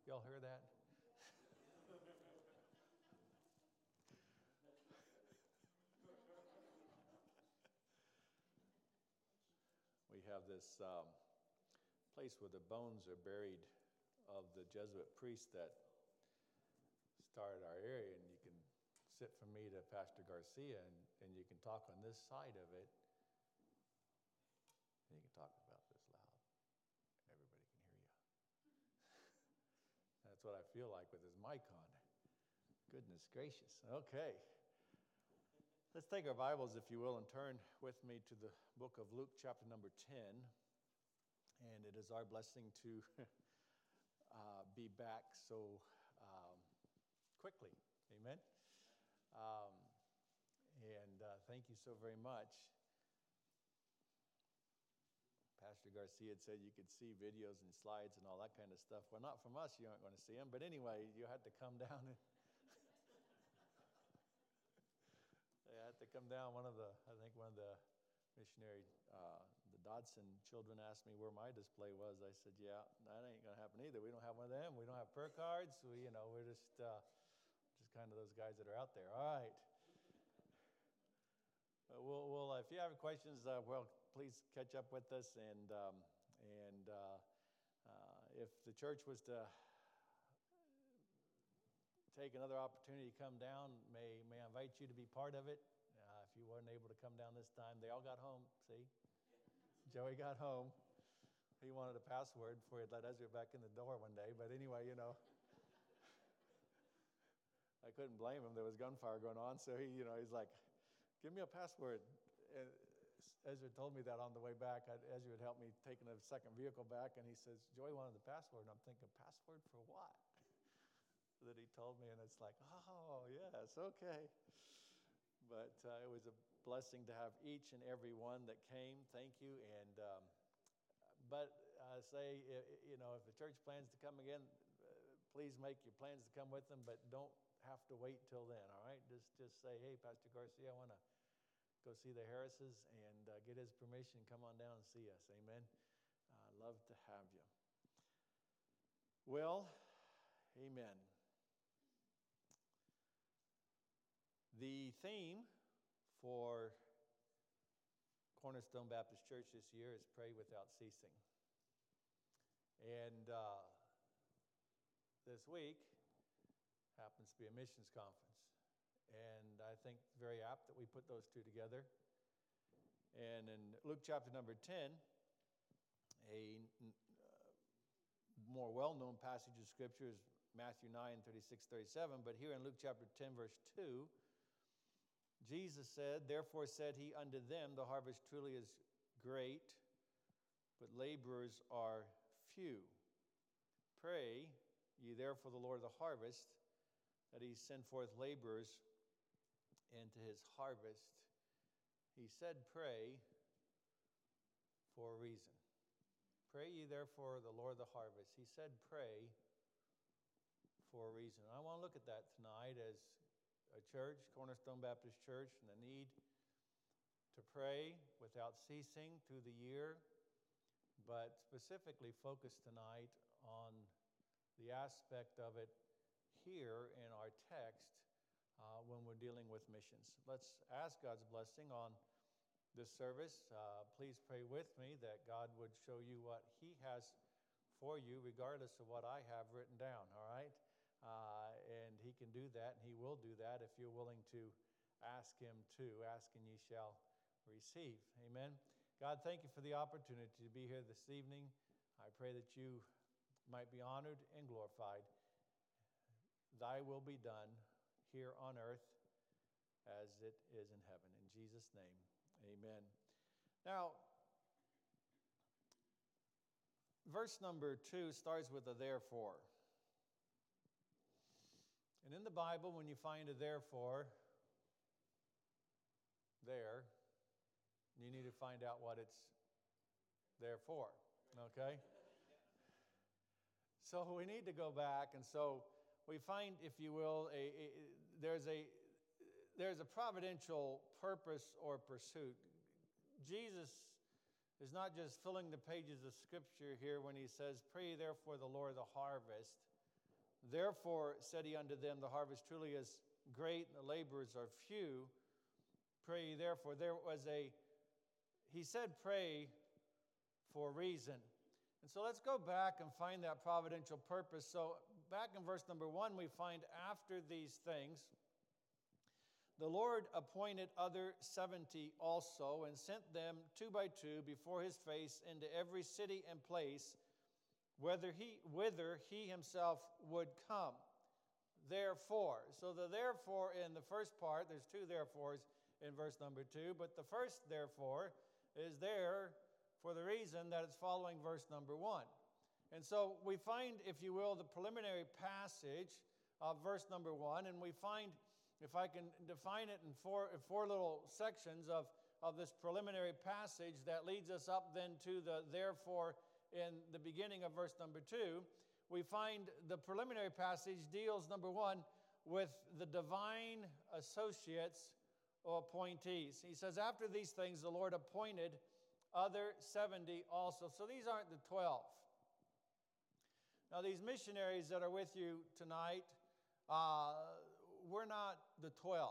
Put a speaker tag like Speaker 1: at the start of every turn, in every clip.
Speaker 1: Y'all hear that? We have this place where the bones are buried of the Jesuit priest that started our area, and you can sit from me to Pastor Garcia, and you can talk on this side of it. And you can talk about this loud. Everybody can hear you. That's what I feel like with his mic on. Goodness gracious. Okay. Let's take our Bibles, if you will, and turn with me to the book of Luke, chapter number 10. And it is our blessing to be back so quickly. Amen. Thank you so very much. Pastor Garcia had said you could see videos and slides and all that kind of stuff. Well, not from us, you aren't going to see them. But anyway, you had to come down and they had to come down. One of the missionary, the Dodson children asked me where my display was. I said, yeah, that ain't going to happen either. We don't have one of them. We don't have prayer cards. We're just kind of those guys that are out there. All right. We'll if you have questions, please catch up with us. And if the church was to take another opportunity to come down, may I invite you to be part of it. If you weren't able to come down this time, they all got home. See? Joey got home. He wanted a password before he'd let Ezra back in the door one day. But anyway, I couldn't blame him. There was gunfire going on. So he's like, give me a password. And Ezra told me that on the way back. Ezra had helped me taking a second vehicle back. And he says, Joey wanted the password. And I'm thinking, password for what? That he told me. And it's like, oh, yes, okay. But it was a blessing to have each and every one that came. Thank you. And but say, if the church plans to come again, please make your plans to come with them. But don't have to wait till then, all right? Just say, hey, Pastor Garcia, I want to go see the Harrises and get his permission. Come on down and see us. Amen. Love to have you. Well, amen. The theme for Cornerstone Baptist Church this year is Pray Without Ceasing. And this week happens to be a missions conference. And I think very apt that we put those two together. And in Luke chapter number 10, a more well-known passage of Scripture is Matthew 9, 36, 37. But here in Luke chapter 10, verse 2, Jesus said, therefore said he unto them, the harvest truly is great, but laborers are few. Pray ye therefore the Lord of the harvest, that he send forth laborers into his harvest. He said pray for a reason. Pray ye therefore the Lord of the harvest. He said pray for a reason. And I want to look at that tonight as a church, Cornerstone Baptist Church, and the need to pray without ceasing through the year, but specifically focus tonight on the aspect of it here in our text when we're dealing with missions. Let's ask God's blessing on this service. Please pray with me that God would show you what he has for you, regardless of what I have written down, all right? And he can do that, and he will do that if you're willing to ask him to. Ask and ye shall receive. Amen. God, thank you for the opportunity to be here this evening. I pray that you might be honored and glorified. Thy will be done here on earth as it is in heaven. In Jesus' name, amen. Now, verse number 2 starts with a therefore. And in the Bible, when you find a therefore there, you need to find out what it's there for, okay? So we need to go back, and so we find, if you will, there's a providential purpose or pursuit. Jesus is not just filling the pages of Scripture here when he says, pray therefore the Lord of the harvest, Therefore said he unto them, the harvest truly is great, and the laborers are few. Pray ye therefore. He said pray for a reason. And so let's go back and find that providential purpose. So back in verse number 1, we find after these things, the Lord appointed other 70 also, and sent them 2 by 2 before his face into every city and place, whither he himself would come. Therefore. So the therefore in the first part, there's 2 therefores in verse number 2, but the first therefore is there for the reason that it's following verse number 1. And so we find, if you will, the preliminary passage of verse number 1, and we find, if I can define it in four little sections of this preliminary passage that leads us up then to the therefore in the beginning of verse number 2, we find the preliminary passage deals, number 1, with the divine associates or appointees. He says, after these things, the Lord appointed other 70 also. So these aren't the 12. Now, these missionaries that are with you tonight, we're not the 12.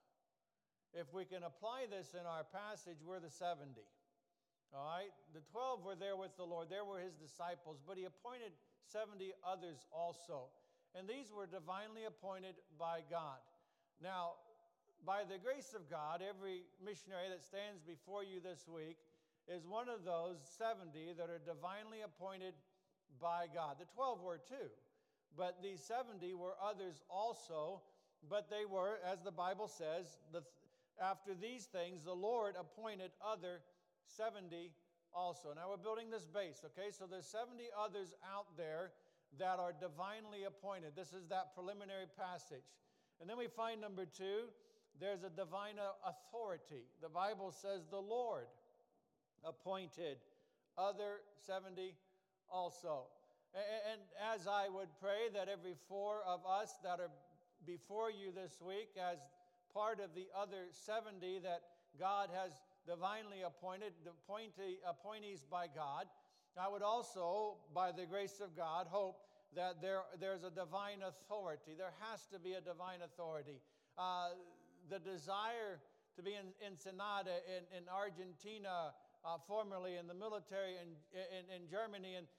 Speaker 1: If we can apply this in our passage, we're the 70. All right? The 12 were there with the Lord. There were his disciples, but he appointed 70 others also. And these were divinely appointed by God. Now, by the grace of God, every missionary that stands before you this week is one of those 70 that are divinely appointed by God. The 12 were too, but these 70 were others also, but they were, as the Bible says, after these things, the Lord appointed other 70 also. Now we're building this base, okay? So there's 70 others out there that are divinely appointed. This is that preliminary passage. And then we find number 2, there's a divine authority. The Bible says the Lord appointed other 70 also. And as I would pray that every 4 of us that are before you this week as part of the other 70 that God has divinely appointed, appointees by God, I would also, by the grace of God, hope that there's a divine authority. There has to be a divine authority. The desire to be in Ensenada, in Argentina, formerly in the military in Germany, and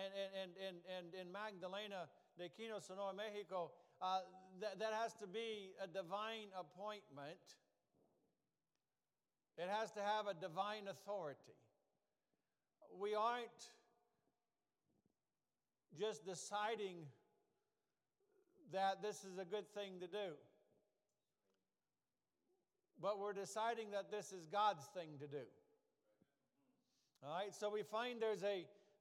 Speaker 1: in Magdalena de Quino, Sonora, Mexico, that has to be a divine appointment. It has to have a divine authority. We aren't just deciding that this is a good thing to do, but we're deciding that this is God's thing to do. All right, so we find there's the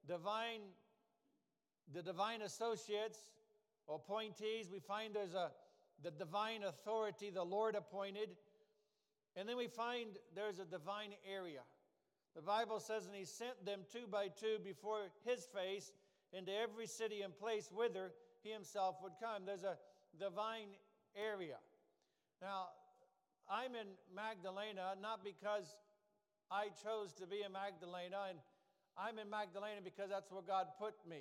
Speaker 1: divine associates, appointees. We find there's the divine authority, the Lord appointed. And then we find there's a divine area. The Bible says, and he sent them 2 by 2 before his face into every city and place whither he himself would come. There's a divine area. Now, I'm in Magdalena not because I chose to be in Magdalena, and I'm in Magdalena because that's where God put me.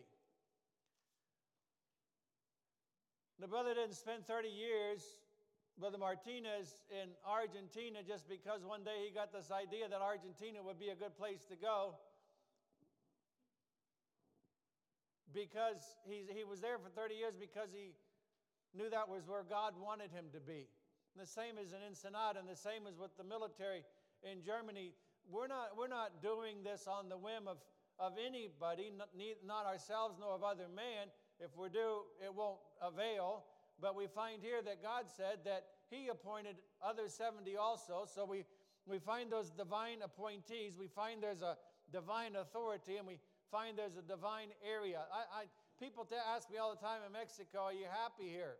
Speaker 1: The brother didn't spend 30 years, Brother Martinez, in Argentina just because one day he got this idea that Argentina would be a good place to go, because he was there for 30 years because he knew that was where God wanted him to be. And the same is in Ensenada, and the same is with the military in Germany. We're not doing this on the whim of anybody, not ourselves nor of other man. If we do, it won't avail. But we find here that God said that he appointed other 70 also. So we find those divine appointees. We find there's a divine authority, and we find there's a divine area. People ask me all the time in Mexico, are you happy here?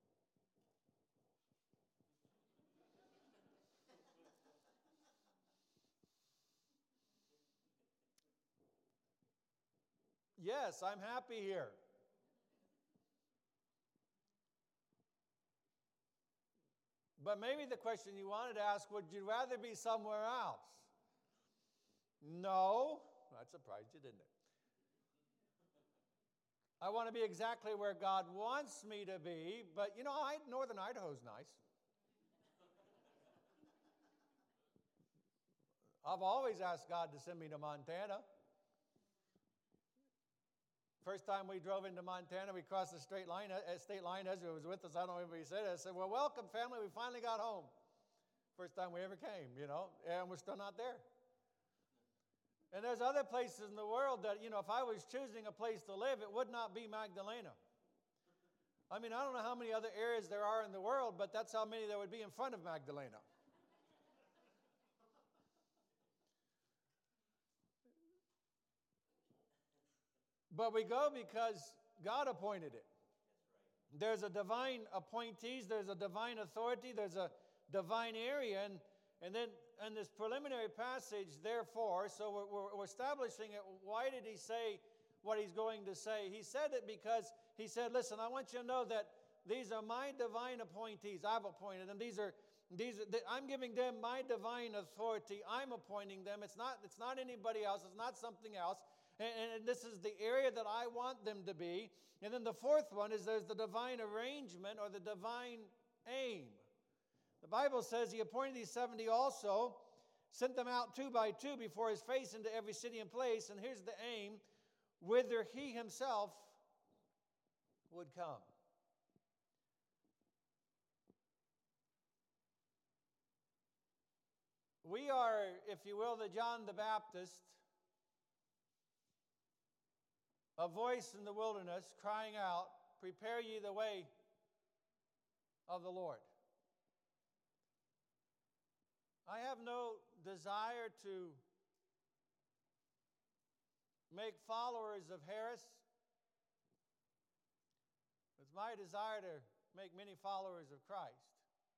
Speaker 1: Yes, I'm happy here. But maybe the question you wanted to ask, would you rather be somewhere else? No. That surprised you, didn't it? I want to be exactly where God wants me to be, but Northern Idaho's nice. I've always asked God to send me to Montana. First time we drove into Montana, we crossed the state line. Ezra was with us. I don't know if he said it. I said, well, welcome, family. We finally got home. First time we ever came, and we're still not there. And there's other places in the world that, if I was choosing a place to live, it would not be Magdalena. I mean, I don't know how many other areas there are in the world, but that's how many there would be in front of Magdalena. But we go because God appointed it. There's a divine appointees, there's a divine authority, there's a divine area, and then in this preliminary passage, therefore, so we're establishing it. Why did he say what he's going to say? He said it because he said, listen, I want you to know that these are my divine appointees. I've appointed them. I'm giving them my divine authority. I'm appointing them. It's not anybody else. It's not something else. And this is the area that I want them to be. And then the fourth one is there's the divine arrangement or the divine aim. The Bible says he appointed these 70 also, sent them out 2 by 2 before his face into every city and place. And here's the aim, whither he himself would come. We are, if you will, the John the Baptist, a voice in the wilderness crying out, prepare ye the way of the Lord. I have no desire to make followers of Harris. It's my desire to make many followers of Christ.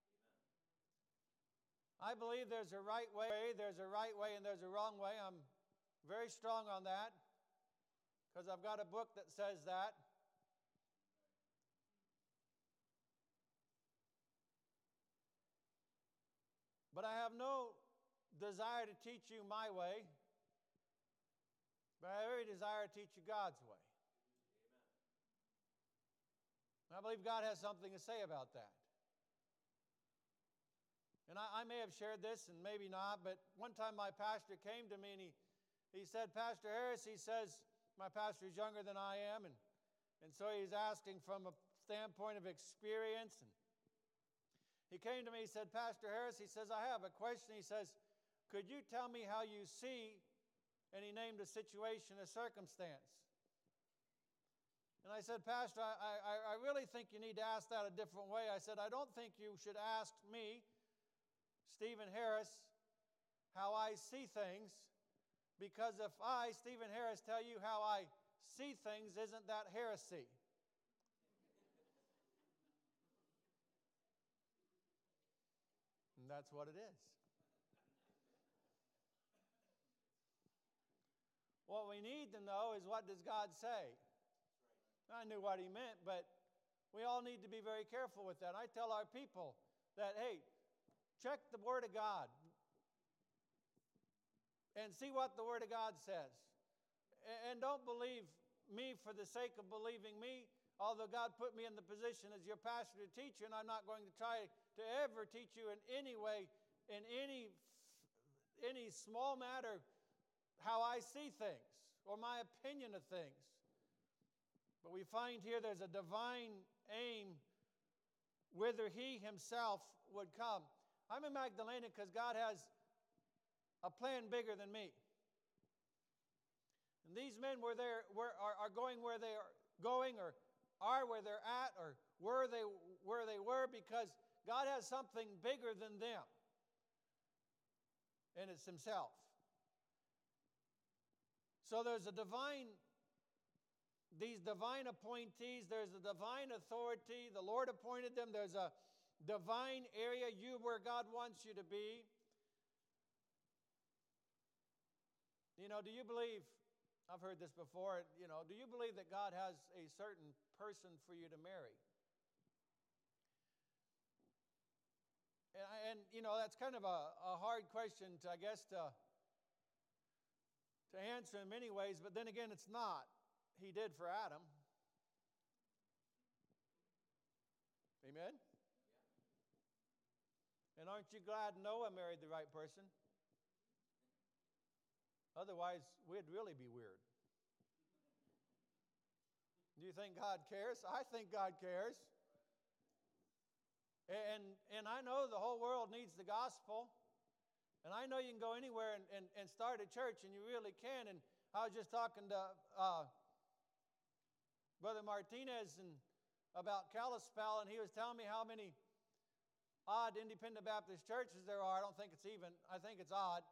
Speaker 1: I believe there's a right way, and there's a wrong way. I'm very strong on that because I've got a book that says that. But I have no desire to teach you my way, but I have every desire to teach you God's way. And I believe God has something to say about that. And I may have shared this and maybe not, but one time my pastor came to me and he said, Pastor Harris, he says, my pastor is younger than I am, and so he's asking from a standpoint of experience. And he came to me, he said, Pastor Harris, he says, I have a question. He says, could you tell me how you see, and he named a situation, a circumstance. And I said, Pastor, I really think you need to ask that a different way. I said, I don't think you should ask me, Stephen Harris, how I see things, because if I, Stephen Harris, tell you how I see things, isn't that heresy? And that's what it is. What we need to know is, what does God say? I knew what he meant, but we all need to be very careful with that. I tell our people that, hey, check the Word of God and see what the Word of God says. And don't believe me for the sake of believing me, although God put me in the position as your pastor to teach you, and I'm not going to try to ever teach you in any way, in any small matter, how I see things or my opinion of things. But we find here there's a divine aim whither he himself would come. I'm in Magdalena because God has a plan bigger than me. And these men are going where they are going, or are where they're at, or where they were, because God has something bigger than them. And it's himself. So there's these divine appointees, there's a divine authority. The Lord appointed them. There's a divine area, where God wants you to be. Do you believe, I've heard this before, do you believe that God has a certain person for you to marry? And that's kind of a hard question to answer in many ways, but then again, it's not. He did for Adam. Amen? And aren't you glad Noah married the right person? Otherwise, we'd really be weird. Do you think God cares? I think God cares. And I know the whole world needs the gospel. And I know you can go anywhere and start a church, and you really can. And I was just talking to Brother Martinez about Kalispell, and he was telling me how many odd independent Baptist churches there are. I don't think it's even. I think it's odd.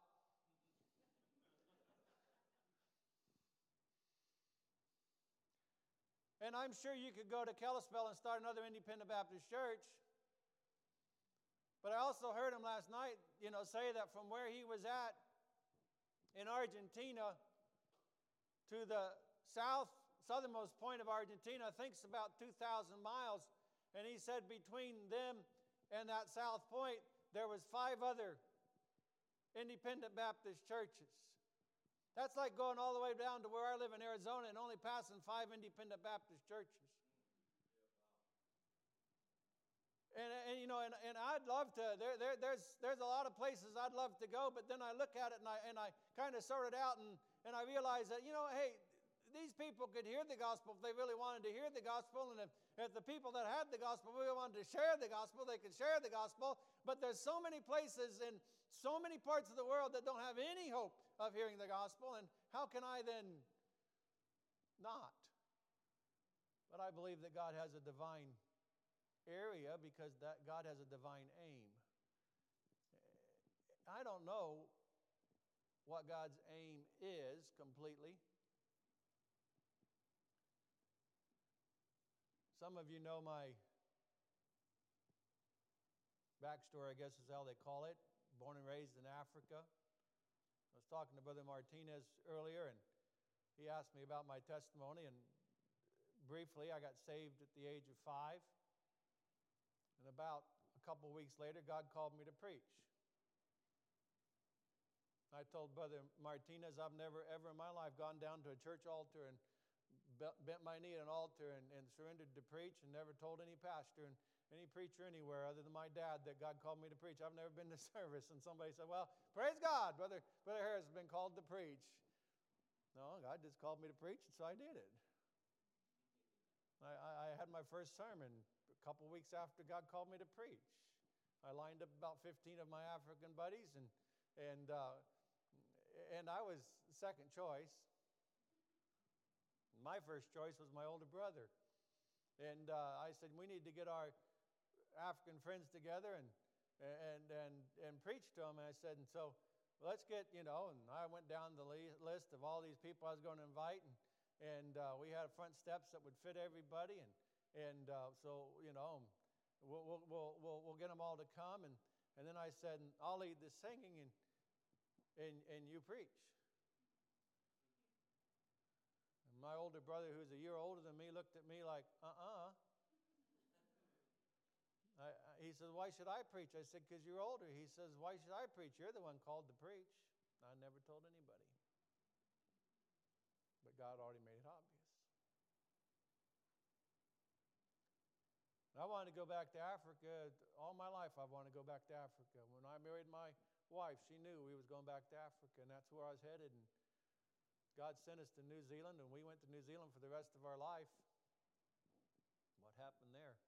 Speaker 1: And I'm sure you could go to Kalispell and start another independent Baptist church. But I also heard him last night, say that from where he was at in Argentina to the southernmost point of Argentina, I think it's about 2,000 miles. And he said between them and that south point, there was 5 other independent Baptist churches. That's like going all the way down to where I live in Arizona and only passing 5 independent Baptist churches. And I'd love to. There's a lot of places I'd love to go, but then I look at it and I kind of sort it out and I realize that hey, these people could hear the gospel if they really wanted to hear the gospel, and if the people that had the gospel really wanted to share the gospel, they could share the gospel. But there's so many places in so many parts of the world that don't have any hope of hearing the gospel, and how can I then not? But I believe that God has a divine area because that God has a divine aim. I don't know what God's aim is completely. Some of you know my backstory, I guess is how they call it. Born and raised in Africa. I was talking to Brother Martinez earlier, and he asked me about my testimony, and briefly, I got saved at the age of 5. And about a couple weeks later, God called me to preach. I told Brother Martinez, I've never ever in my life gone down to a church altar and bent my knee at an altar and surrendered to preach, and never told any pastor and any preacher anywhere other than my dad that God called me to preach. I've never been to service. And somebody said, well, praise God, Brother Harris has been called to preach. No, God just called me to preach, and so I did it. I had my first sermon a couple weeks after God called me to preach. I lined up about 15 of my African buddies, and I was second choice. My first choice was my older brother. And I said, we need to get our African friends together and preach to them. And I said, and so let's get, and I went down the list of all these people I was going to invite. And we had front steps that would fit everybody. So we'll get them all to come. And then I said, I'll lead the singing and you preach. My older brother, who's a year older than me, looked at me like, He said, why should I preach? I said, because you're older. He says, why should I preach? You're the one called to preach. I never told anybody. But God already made it obvious. I wanted to go back to Africa. All my life I wanted to go back to Africa. When I married my wife, she knew we was going back to Africa, and that's where I was headed. And God sent us to New Zealand, and we went to New Zealand for the rest of our life. What happened there?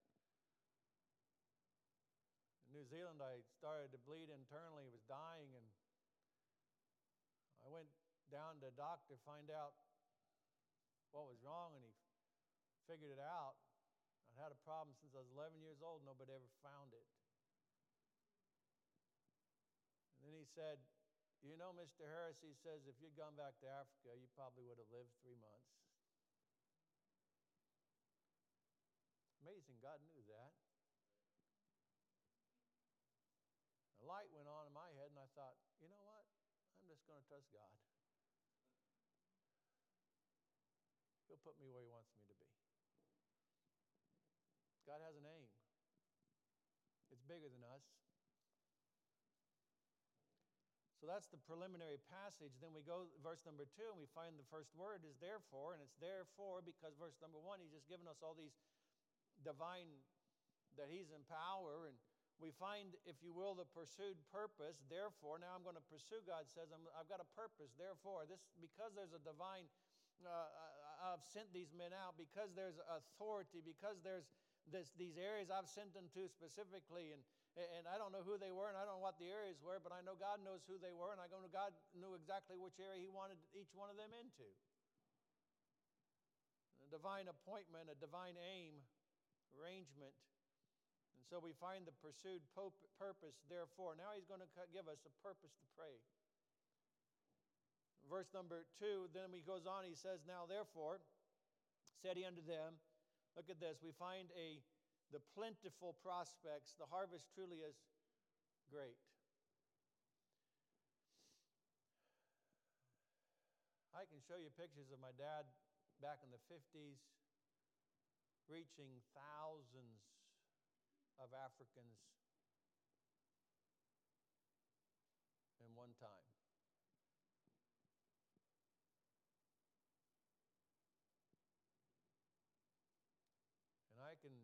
Speaker 1: In New Zealand, I started to bleed internally, was dying, and I went down to a doctor to find out what was wrong, and he figured it out. I'd had a problem since I was 11 years old. Nobody ever found it. And then he said, Mr. Harris, he says, if you'd gone back to Africa, you probably would have lived 3 months. Amazing, God knew that. A light went on in my head, and I thought, you know what? I'm just going to trust God. He'll put me where He wants me to be. God has an aim. It's bigger than us. So that's the preliminary passage. Then we go verse number 2, and we find the first word is therefore, and it's therefore because verse number 1, He's just given us all these divine that He's in power, and we find, if you will, the pursued purpose. Therefore, now I'm going to pursue. God says, I've got a purpose. Therefore, because there's a divine, I've sent these men out, because there's authority, because there's these areas I've sent them to specifically, and I don't know who they were, and I don't know what the areas were, but I know God knows who they were, and I know God knew exactly which area He wanted each one of them into. A divine appointment, a divine aim, arrangement. And so we find the pursued purpose, therefore. Now He's going to give us a purpose to pray. Verse number 2, then He goes on, He says, now therefore, said He unto them, look at this, we find the plentiful prospects, the harvest truly is great. I can show you pictures of my dad back in the 50s reaching thousands of Africans in one time. And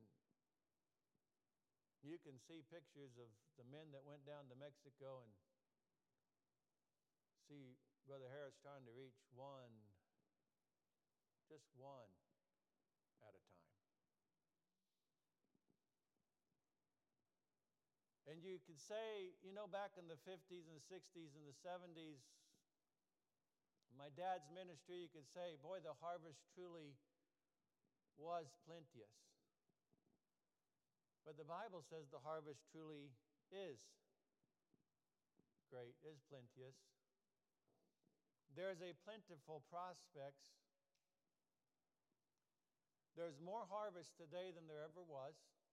Speaker 1: you can see pictures of the men that went down to Mexico and see Brother Harris trying to reach just one at a time. And you could say, back in the 50s and the 60s and the 70s, my dad's ministry, you could say, boy, the harvest truly was plenteous. But the Bible says the harvest truly is great, is plenteous. There's a plentiful prospects. There's more harvest today than there ever was.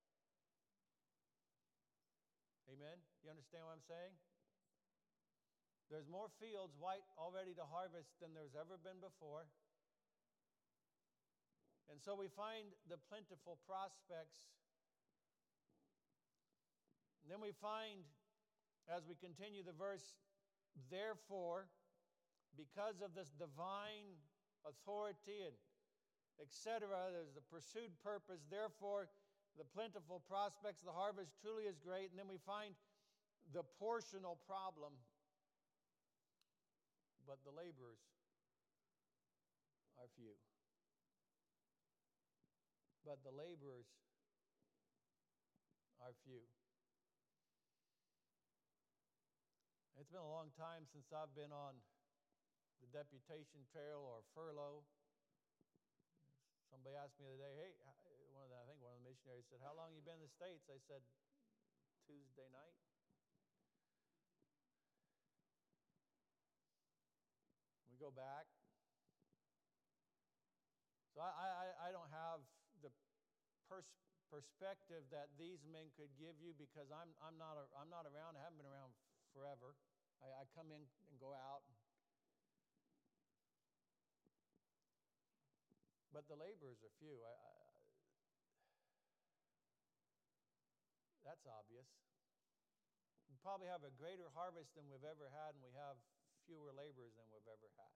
Speaker 1: Amen? You understand what I'm saying? There's more fields white already to harvest than there's ever been before. And so we find the plentiful prospects. And then we find, as we continue the verse, therefore, because of this divine authority and etc., there's the pursued purpose, therefore, the plentiful prospects, the harvest truly is great. And then we find the portional problem, but the laborers are few. But the laborers are few. It's been a long time since I've been on the deputation trail or furlough. Somebody asked me the other day, hey, I think one of the missionaries said, how long have you been in the States? I said, Tuesday night. We go back. So I don't have the perspective that these men could give you, because I'm not around. I haven't been around forever. I come in and go out. But the laborers are few. That's obvious. We probably have a greater harvest than we've ever had, and we have fewer laborers than we've ever had.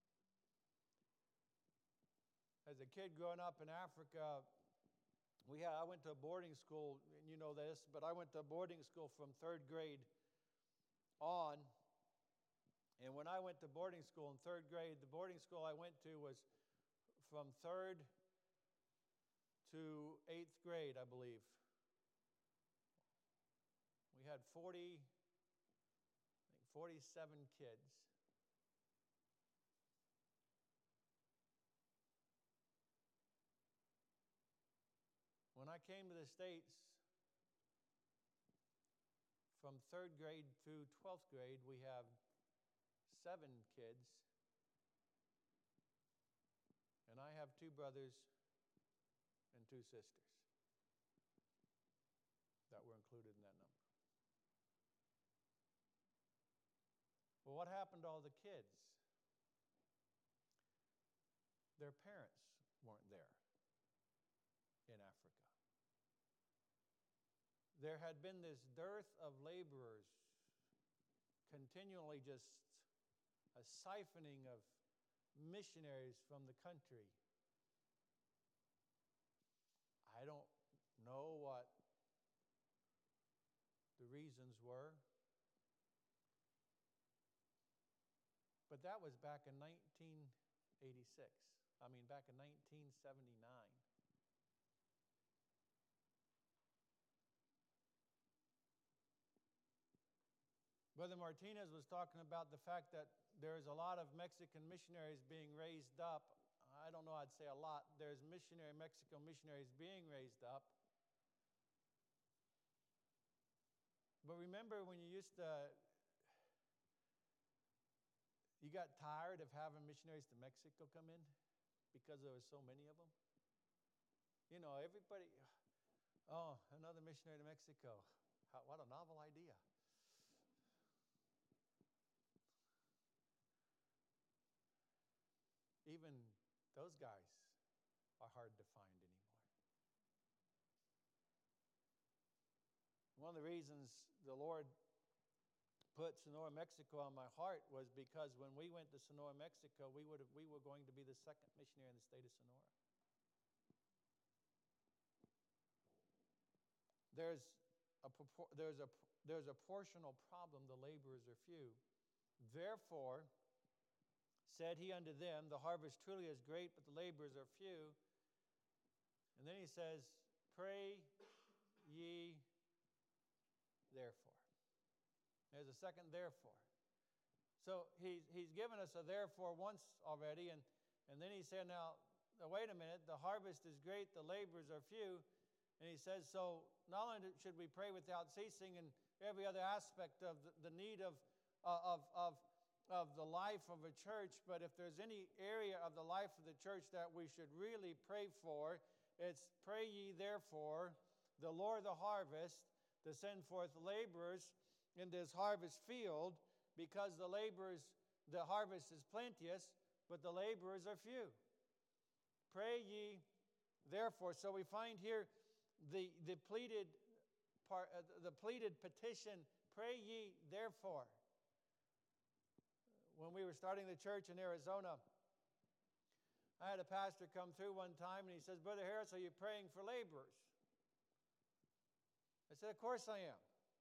Speaker 1: As a kid growing up in Africa, I went to a boarding school, and you know this, but I went to a boarding school from 3rd grade on. And when I went to boarding school in 3rd grade, the boarding school I went to was from 3rd to 8th grade, I believe. We had 47 kids. When I came to the States, from 3rd grade through 12th grade, we have 7 kids. And I have 2 brothers and 2 sisters that were included in that number. Well, what happened to all the kids? Their parents weren't there in Africa. There had been this dearth of laborers, continually just a siphoning of missionaries from the country. I don't know what reasons were. But that was back in 1986. Back in 1979. Brother Martinez was talking about the fact that there's a lot of Mexican missionaries being raised up. I don't know, I'd say a lot. There's Mexican missionaries being raised up. But remember when you got tired of having missionaries to Mexico come in because there were so many of them? Everybody, another missionary to Mexico. What a novel idea. Even those guys are hard to find anymore. One of the reasons the Lord put Sonora, Mexico on my heart was because when we went to Sonora, Mexico, we were going to be the second missionary in the state of Sonora. There's a portional problem, the laborers are few. Therefore, said he unto them, the harvest truly is great, but the laborers are few. And then he says, pray ye therefore. There's a second therefore. So he's given us a therefore once already, and then he said, now, wait a minute, the harvest is great, the laborers are few. And he says, so not only should we pray without ceasing in every other aspect of the need of the life of a church, but if there's any area of the life of the church that we should really pray for, it's pray ye therefore the Lord of the harvest to send forth laborers in this harvest field, because the harvest is plenteous, but the laborers are few. Pray ye therefore. So we find here the pleaded petition, pray ye therefore. When we were starting the church in Arizona, I had a pastor come through one time and he says, Brother Harris, are you praying for laborers? I said, of course I am.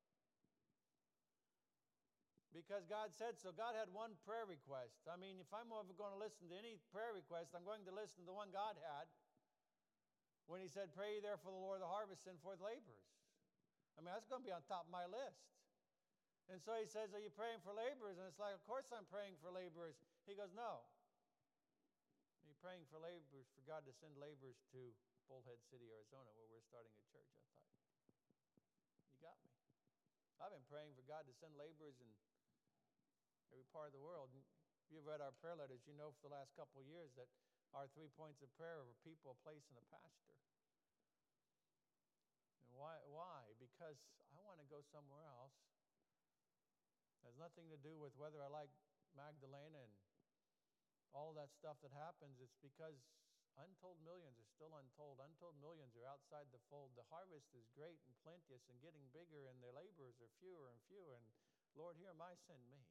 Speaker 1: Because God said so. God had one prayer request. If I'm ever going to listen to any prayer request, I'm going to listen to the one God had when he said, pray ye therefore the Lord of the harvest, send forth laborers. That's going to be on top of my list. And so he says, are you praying for laborers? And it's like, of course I'm praying for laborers. He goes, no. Are you praying for laborers, for God to send laborers to Bullhead City, Arizona, where we're starting a church? I thought, you got me. I've been praying for God to send laborers in every part of the world. And if you've read our prayer letters, you know for the last couple of years that our 3 points of prayer are people, a place, and a pastor. And why? Because I want to go somewhere else. It has nothing to do with whether I like Magdalena and all that stuff that happens. It's because untold millions are still untold. Untold millions are outside the fold. The harvest is great and plenteous and getting bigger, and their laborers are fewer and fewer. And Lord, here am I, send me.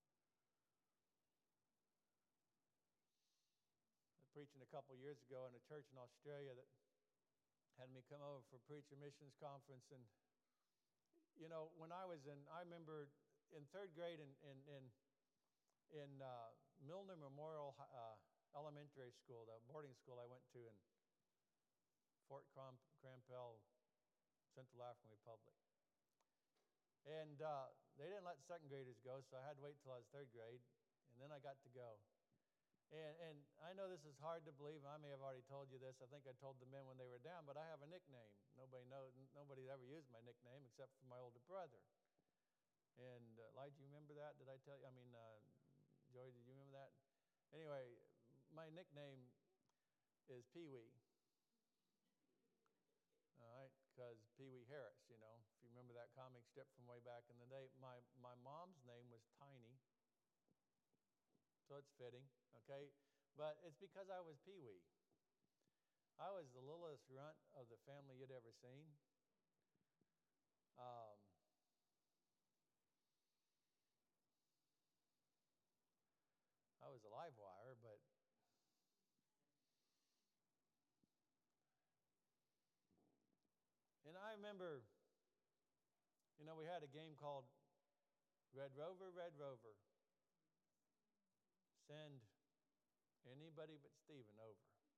Speaker 1: I was preaching a couple years ago in a church in Australia that had me come over for a preacher missions conference. And, when I remember in third grade in Milner Memorial Elementary School, the boarding school I went to in Fort Crampell, Central African Republic. And they didn't let second graders go, so I had to wait till I was third grade, and then I got to go. And I know this is hard to believe, and I may have already told you this. I think I told the men when they were down, but I have a nickname. Nobody ever used my nickname except for my older brother. And Elijah, you remember that? Did I tell you? Joey, did you remember that? Anyway, my nickname is Pee-wee. All right, because Pee-wee Harris, if you remember that comic strip from way back in the day. My mom's name was Tiny, so it's fitting, okay? But it's because I was Pee-wee. I was the littlest runt of the family you'd ever seen. I was a live wire, but and I remember, You know, we had a game called Red Rover, Red Rover. Send anybody but Stephen over.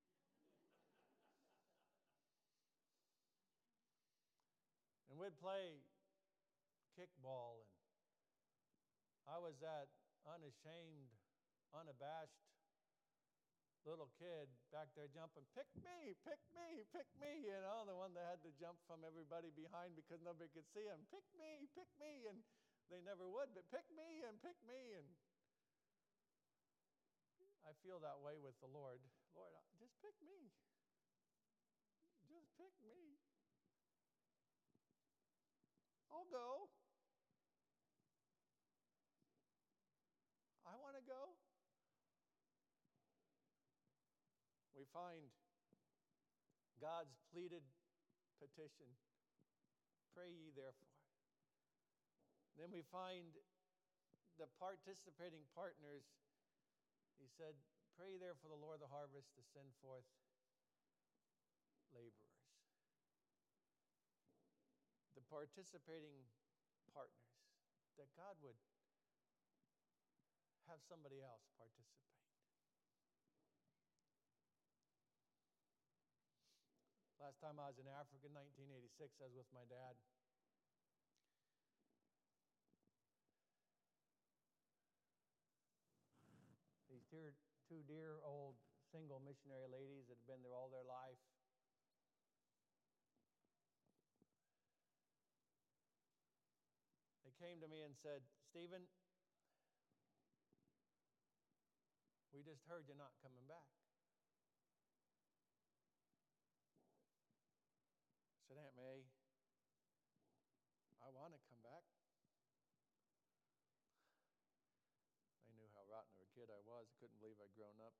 Speaker 1: And we'd play kickball, and I was that unashamed, unabashed little kid back there jumping, pick me, pick me, pick me, you know, the one that had to jump from everybody behind because nobody could see him. Pick me, and they never would, but pick me, and I feel that way with the Lord. Lord, just pick me. Just pick me. I'll go. I want to go. We find God's pleaded petition. Pray ye therefore. Then we find the participating partners. He said, pray there for the Lord of the harvest to send forth laborers. The participating partners, that God would have somebody else participate. Last time I was in Africa in 1986, I was with my dad. These two dear old single missionary ladies that had been there all their life. They came to me and said, Stephen, we just heard you're not coming back. I said, Aunt May, I want to come back. They knew how rotten of a kid I was. I couldn't believe I'd grown up.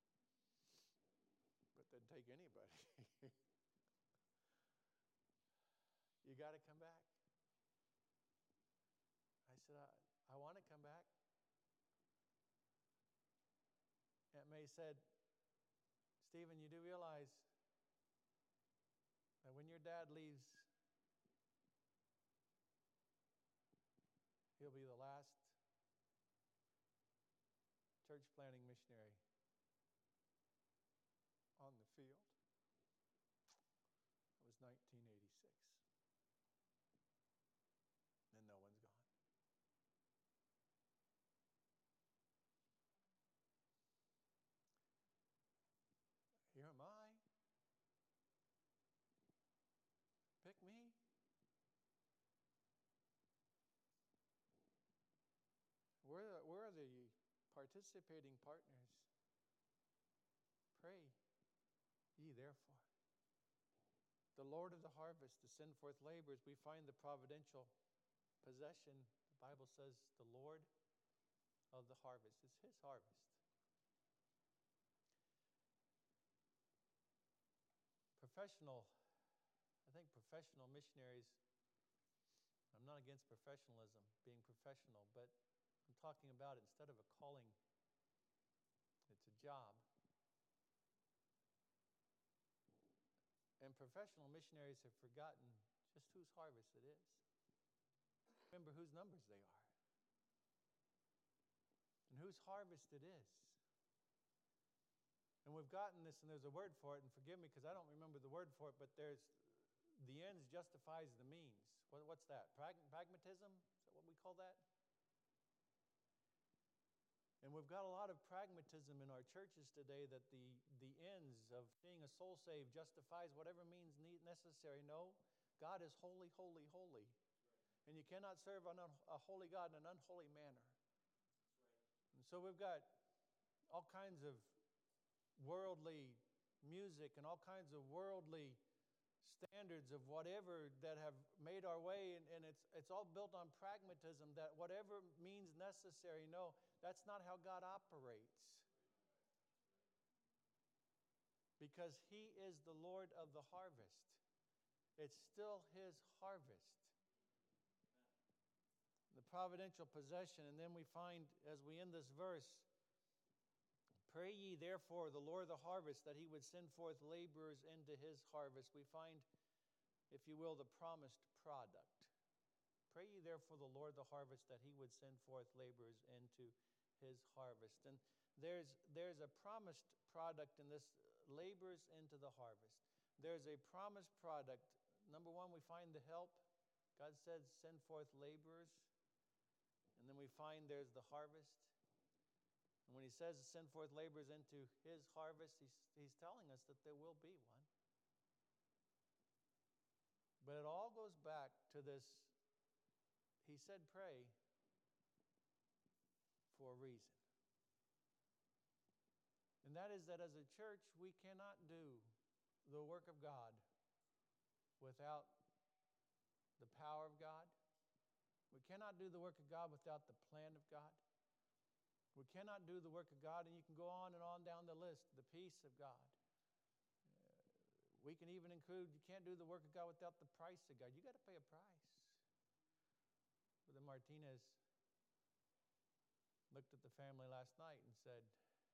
Speaker 1: But they'd take anybody. You got to come back. I said, I want to come back. Aunt May said, Stephen, you do realize that when your dad leaves, he'll be the last church planting missionary on the field. It was 1986. And no one's gone. Here am I. Pick me. Where are the participating partners? Pray ye therefore. The Lord of the harvest to send forth laborers. We find the providential possession. The Bible says the Lord of the harvest. It's his harvest. I think professional missionaries, I'm not against professionalism, being professional, but I'm talking about instead of a calling, it's a job. And professional missionaries have forgotten just whose harvest it is. Remember whose numbers they are. And whose harvest it is. And we've gotten this, and there's a word for it, and forgive me because I don't remember the word for it, but there's the ends justifies the means. What's that? Pragmatism? Is that what we call that? And we've got a lot of pragmatism in our churches today that the ends of seeing a soul saved justifies whatever means necessary. No, God is holy, holy, holy. And you cannot serve a holy God in an unholy manner. And so we've got all kinds of worldly music and all kinds of worldly standards of whatever that have made our way, and it's all built on pragmatism, that whatever means necessary. No, that's not how God operates. Because he is the Lord of the harvest. It's still his harvest. The providential possession. And then we find, as we end this verse, pray ye therefore the Lord of the harvest that he would send forth laborers into his harvest. We find, if you will, the promised product. Pray ye therefore the Lord the harvest that he would send forth laborers into his harvest. And there's a promised product in this, laborers into the harvest. There's a promised product. Number one, we find the help. God said, send forth laborers. And then we find there's the harvest. And when he says to send forth laborers into his harvest, he's telling us that there will be one. But it all goes back to this. He said pray for a reason. And that is that as a church, we cannot do the work of God without the power of God. We cannot do the work of God without the plan of God. We cannot do the work of God, and you can go on and on down the list, the peace of God. We can even include, you can't do the work of God without the price of God. You got to pay a price. Brother Martinez looked at the family last night and said,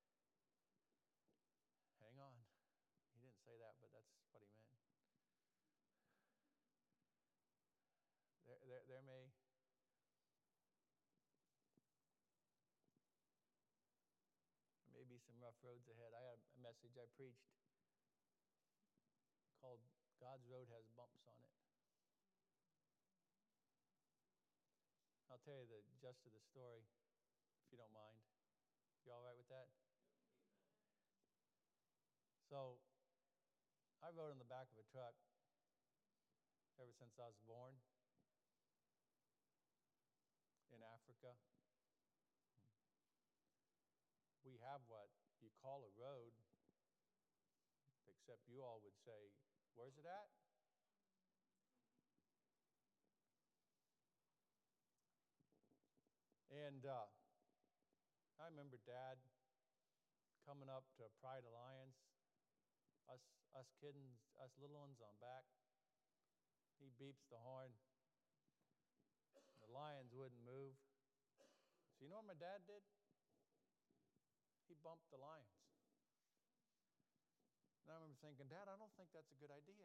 Speaker 1: hang on. He didn't say that, but that's what he meant. There may be some rough roads ahead. I had a message I preached called God's Road Has Bumps on It. I'll tell you the gist of the story, if you don't mind. You all right with that? So, I rode on the back of a truck ever since I was born in Africa. We have what you call a road, except you all would say, where's it at? And I remember Dad coming up to Pride Alliance, us kittens, us little ones on back. He beeps the horn. The lions wouldn't move. So you know what my dad did? He bumped the lions. And I remember thinking, Dad, I don't think that's a good idea.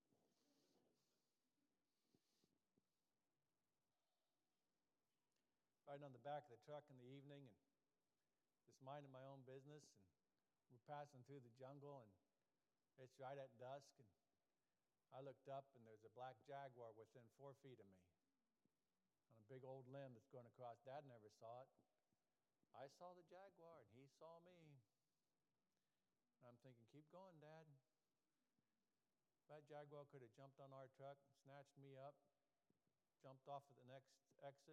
Speaker 1: Riding on the back of the truck in the evening and just minding my own business, and we're passing through the jungle, and it's right at dusk, and I looked up, and there's a black jaguar within 4 feet of me on a big old limb that's going across. Dad never saw it. I saw the jaguar, and he saw me. And I'm thinking, keep going, Dad. That jaguar could have jumped on our truck, snatched me up, jumped off at the next exit.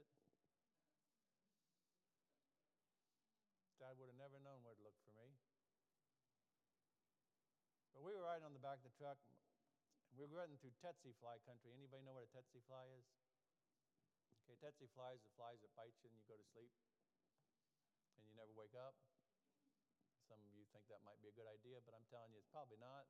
Speaker 1: Dad would have never known where to look for me. But we were riding on the back of the truck. We were running through tsetse fly country. Anybody know what a tsetse fly is? Okay, tsetse fly is the flies that bite you and you go to sleep and you never wake up. Some of you think that might be a good idea, but I'm telling you it's probably not.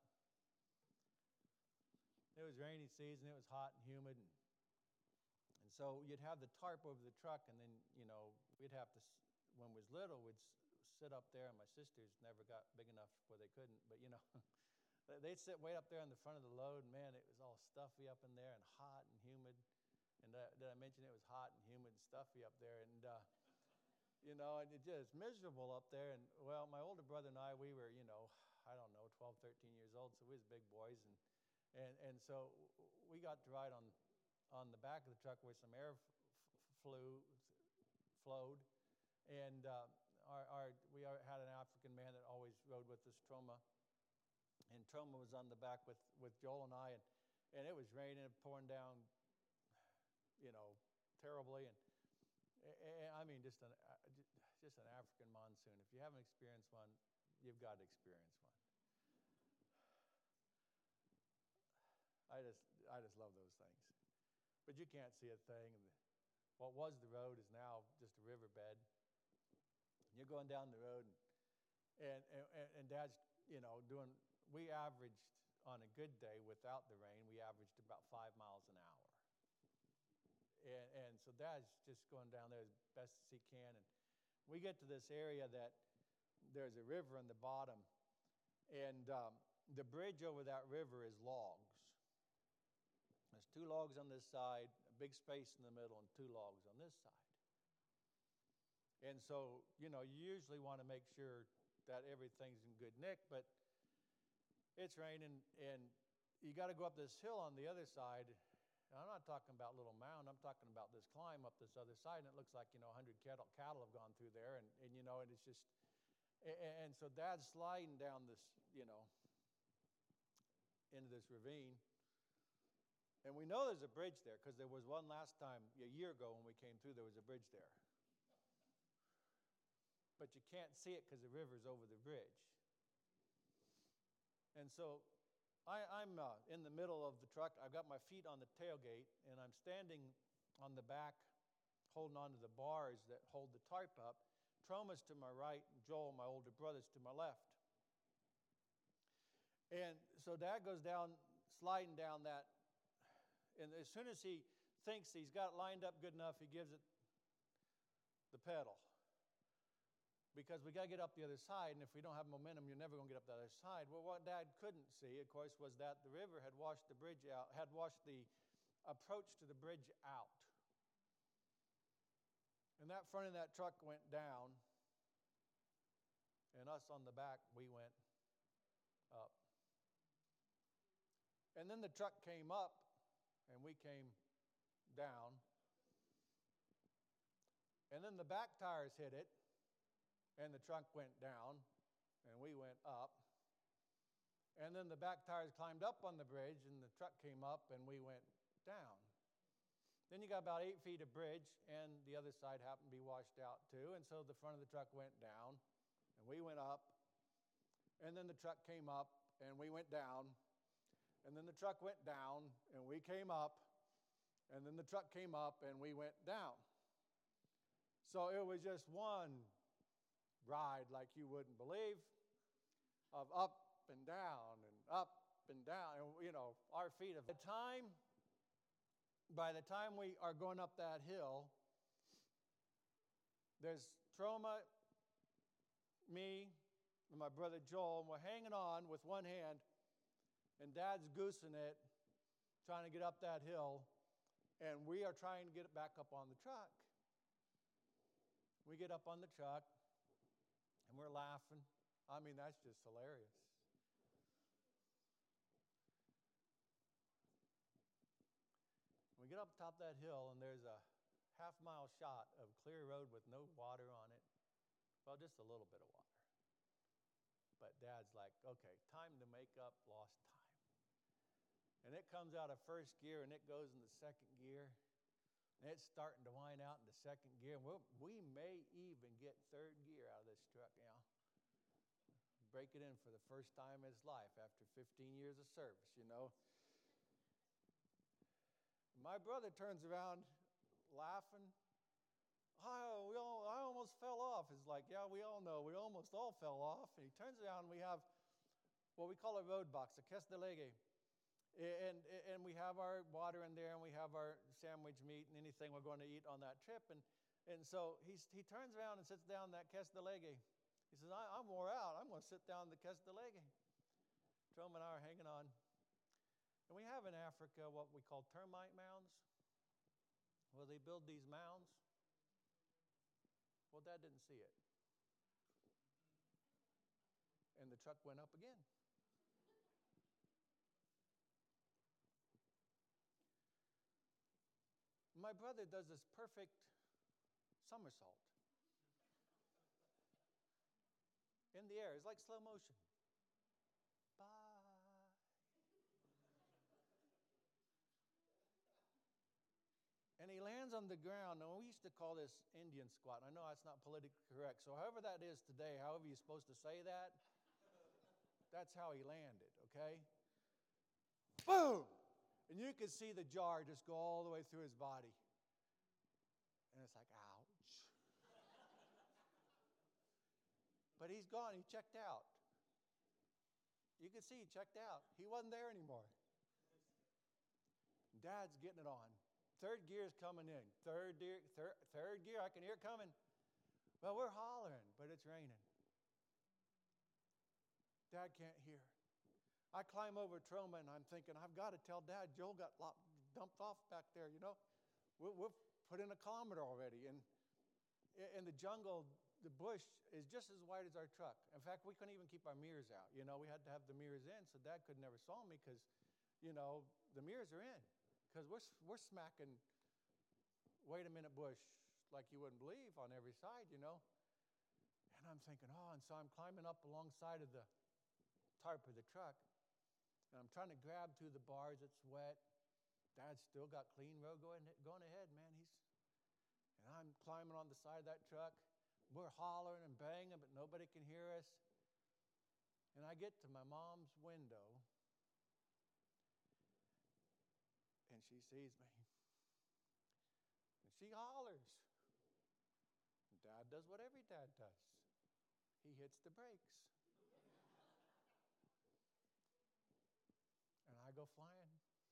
Speaker 1: It was rainy season. It was hot and humid. And so you'd have the tarp over the truck, and then, we'd have to, when we was little, we'd sit up there, and my sisters never got big enough where they couldn't, but, they'd sit way up there in the front of the load, and man, it was all stuffy up in there and hot and humid. And did I mention it was hot and humid and stuffy up there? And, and it just miserable up there. And, well, my older brother and I, we were, 12, 13 years old, so we was big boys. And so we got to ride on the back of the truck where some air flowed. And we had an African man that always rode with us, Troma. And Troma was on the back with Joel and I. And it was raining, pouring down, terribly. And I mean, just an African monsoon. If you haven't experienced one, you've got to experience one. I just love those things. But you can't see a thing. What was the road is now just a riverbed. You're going down the road, and Dad's, we averaged on a good day without the rain, we averaged about 5 miles an hour. And so Dad's just going down there as best as he can. And we get to this area that there's a river in the bottom, and the bridge over that river is logs. There's 2 logs on this side, a a big space in the middle and 2 logs on this side. And so, you usually want to make sure that everything's in good nick, but it's raining, and you got to go up this hill on the other side. And I'm not talking about little mound. I'm talking about this climb up this other side, and it looks like, 100 cattle have gone through there, and it's just, and so Dad's sliding down this, into this ravine. And we know there's a bridge there because there was one last time, a year ago when we came through, there was a bridge there. But you can't see it because the river's over the bridge. And so I'm in the middle of the truck. I've got my feet on the tailgate, and I'm standing on the back holding on to the bars that hold the tarp up. Troma's to my right, and Joel, my older brother's to my left. And so Dad goes down, sliding down that. And as soon as he thinks he's got it lined up good enough, he gives it the pedal. Because we got to get up the other side, and if we don't have momentum, you're never going to get up the other side. Well, what Dad couldn't see, of course, was that the river had washed the bridge out, had washed the approach to the bridge out. And that front of that truck went down, and us on the back, we went up. And then the truck came up, and we came down. And then the back tires hit it, and the truck went down, and we went up. And then the back tires climbed up on the bridge, and the truck came up, and we went down. Then you got about 8 feet of bridge, and the other side happened to be washed out too, and so the front of the truck went down, and we went up. And then the truck came up, and we went down. And then the truck went down, and we came up. And then the truck came up, and we went down. So it was just one ride like you wouldn't believe, of up and down and up and down. And, our feet have... By the time we are going up that hill, there's Troma, me, and my brother Joel, and we're hanging on with one hand, and Dad's goosing it, trying to get up that hill, and we are trying to get it back up on the truck. We get up on the truck, and we're laughing. I mean, that's just hilarious. We get up top of that hill, and there's a half-mile shot of clear road with no water on it. Well, just a little bit of water. But Dad's like, okay, time to make up lost time. And it comes out of first gear, and it goes into second gear. And it's starting to wind out into second gear. And we may even get third gear out of this truck now. Break it in for the first time in his life after 15 years of service, My brother turns around laughing. I almost fell off. It's like, yeah, we all know. We almost all fell off. And he turns around, and we have what we call a road box, a caisse de leche. And we have our water in there, and we have our sandwich meat and anything we're going to eat on that trip. And so he turns around and sits down in that caisse de leche. He says, I'm wore out. I'm going to sit down in the caisse de leche. Troma and I are hanging on. And we have in Africa what we call termite mounds, where they build these mounds. Well, Dad didn't see it. And the truck went up again. My brother does this perfect somersault in the air. It's like slow motion. Bye. And he lands on the ground. Now, we used to call this Indian squat. I know that's not politically correct. So however that is today, however you're supposed to say that, that's how he landed, okay? Boom! And you could see the jar just go all the way through his body. And it's like, ouch. But he's gone. He checked out. You could see he checked out. He wasn't there anymore. Dad's getting it on. Third gear's coming in. Third gear, I can hear it coming. Well, we're hollering, but it's raining. Dad can't hear. I climb over Troma, and I'm thinking, I've got to tell Dad Joel got dumped off back there, we've put in a kilometer already. And in the jungle, the bush is just as wide as our truck. In fact, we couldn't even keep our mirrors out. We had to have the mirrors in, so Dad could never saw me because, the mirrors are in. Because we're smacking, wait a minute, bush like you wouldn't believe on every side, And I'm thinking, and so I'm climbing up alongside of the tarp of the truck, and I'm trying to grab through the bars. It's wet. Dad's still got clean road going ahead, man. And I'm climbing on the side of that truck. We're hollering and banging, but nobody can hear us. And I get to my mom's window, and she sees me. And she hollers. And Dad does what every dad does. He hits the brakes. And I go flying.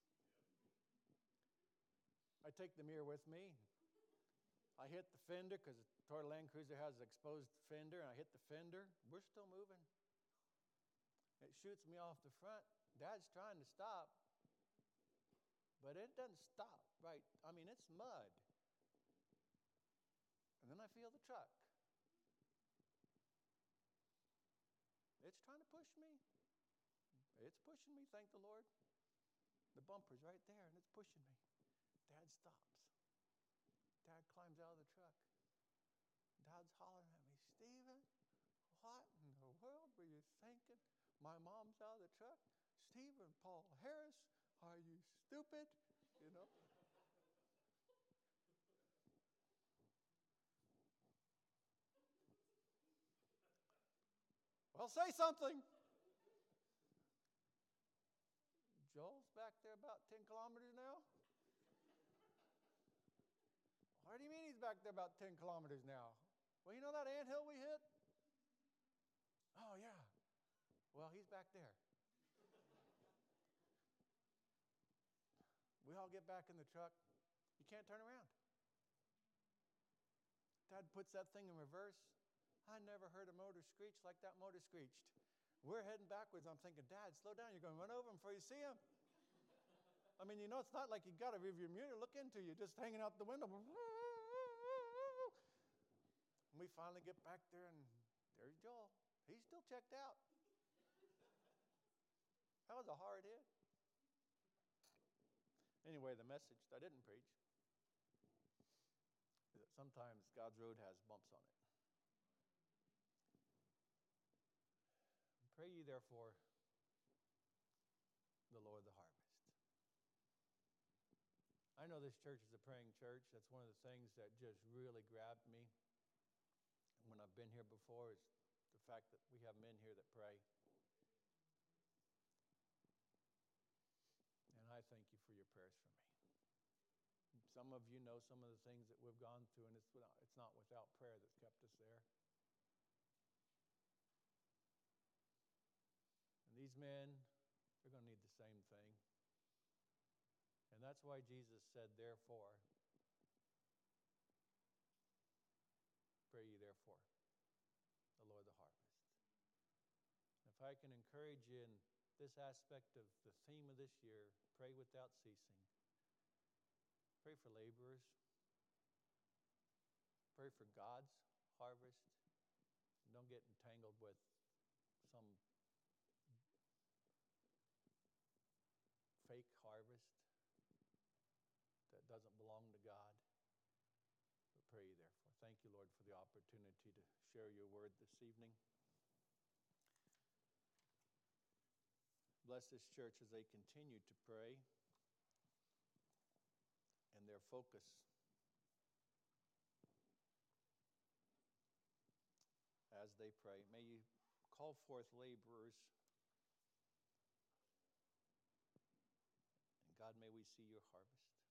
Speaker 1: I take the mirror with me. I hit the fender because the Toyota Land Cruiser has an exposed fender, and I hit the fender. We're still moving. It shoots me off the front. Dad's trying to stop, but it doesn't stop, right? I mean, it's mud. And then I feel the truck. It's trying to push me. It's pushing me, thank the Lord. The bumper's right there, and it's pushing me. Dad stops. Dad climbs out of the truck. Dad's hollering at me, Stephen, what in the world were you thinking? My mom's out of the truck. Stephen Paul Harris, are you stupid? Well, say something. Joel's back there about 10 kilometers now. What do you mean he's back there about 10 kilometers now? Well, you know that anthill we hit? Oh, yeah. Well, he's back there. We all get back in the truck. You can't turn around. Dad puts that thing in reverse. I never heard a motor screech like that motor screeched. We're heading backwards. I'm thinking, Dad, slow down. You're going to run over him before you see him. I mean, it's not like you got a rearview mirror look into you, just hanging out the window. And we finally get back there, and there's Joel. He's still checked out. That was a hard hit. Anyway, the message I didn't preach is that sometimes God's road has bumps on it. Pray ye therefore the Lord of the harvest. I know this church is a praying church. That's one of the things that just really grabbed me when I've been here before, is the fact that we have men here that pray. And I thank you for your prayers for me. Some of you know some of the things that we've gone through, and it's not without prayer that's kept us there. And these men, they're going to need the same thing. And that's why Jesus said, therefore, pray ye therefore the Lord of the harvest. If I can encourage you in this aspect of the theme of this year, pray without ceasing. Pray for laborers. Pray for God's harvest. And don't get entangled with some fake harvest that doesn't belong to God. But pray ye therefore. Thank you, Lord, for the opportunity to share your word this evening. Bless this church as they continue to pray, and their focus as they pray. May you call forth laborers, and God, may we see your harvest.